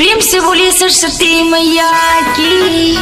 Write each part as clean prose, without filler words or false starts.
प्रेम से बोलिए सरस्वती मैया की।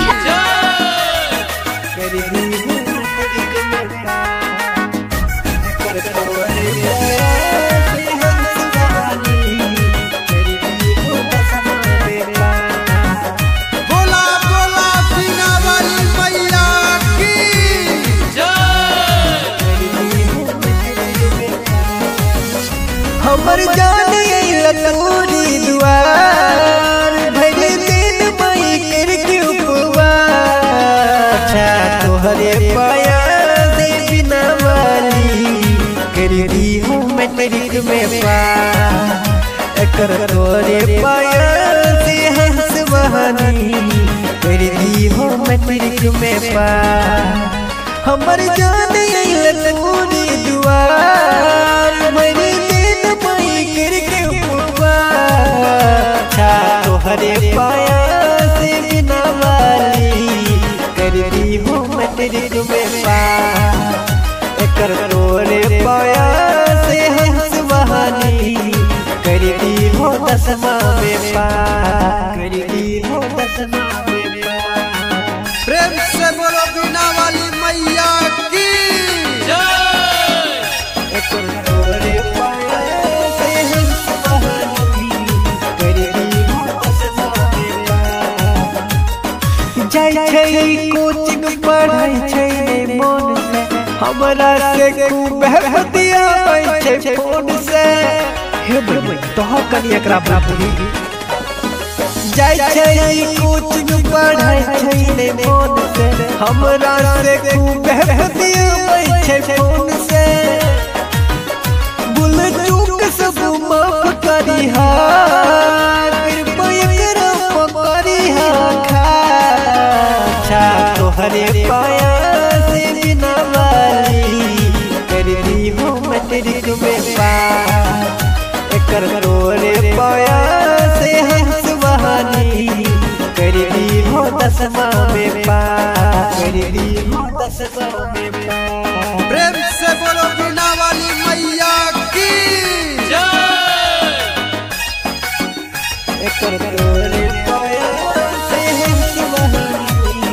हमर जाने लतूरी दुआर भर दिन मई कर के उपवास तोहरे पाया से बिना वाली कर दी हूँ मैट्रिक में पास कर तोरे पाया से हंस बहानी कर दी हूँ मैट्रिक में पास हमर जाने लतूरी दुआर भर तोहरे पाया से बिना वाली कर दी हूँ मैट्रिक में पास कर तोरे पाया से हंस बहानी कर दी हूँ 10वां में पास कर दी हूँ 10वां में पास। प्रेम से बोलो बिना वाली मैया की कोचिंग पढ़ाई छै मन से हमरा से खूब बहतिया छै फोन से हे भाई तो कनी एकरा बाबू जाय छै कोचिंग पढ़ाई छै मन से हमरा से खूब बहतिया छै फोन से भूल चूक सब माफ करिहा तोहरे पाया से बिना वाली कर दी हूँ मैट्रिक में पास कर तोरे पाया से हंस बहानी कर दी हूँ 10वां में पास कर दी हूँ 10वां में पास। प्रेम से बोलो बिना वाली मैया की कर तोरे पाया से हंस बहानी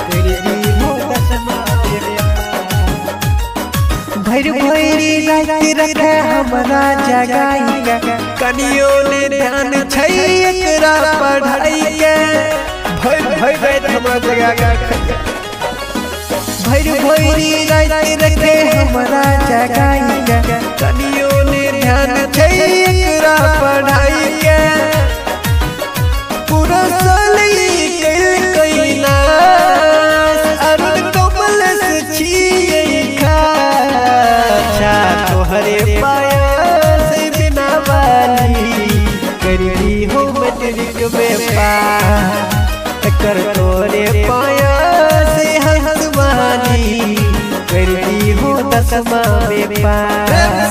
भैर भैरी रात रखे हमरा जगाई कनियो ने ध्यान छै एकरा पढ़ाई के भैर भैर हमरा जगा भैर भैरी रात रखे हमरा जगाई कनियो ने ध्यान छै एकरा पढ़ाई के पूरा साल कइल कइना तोहरे पाया से बिना वाली कर दी हूँ मैट्रिक में पास कर तोरे पाया से हंस बहानी कर दी हूँ 10वां में पास।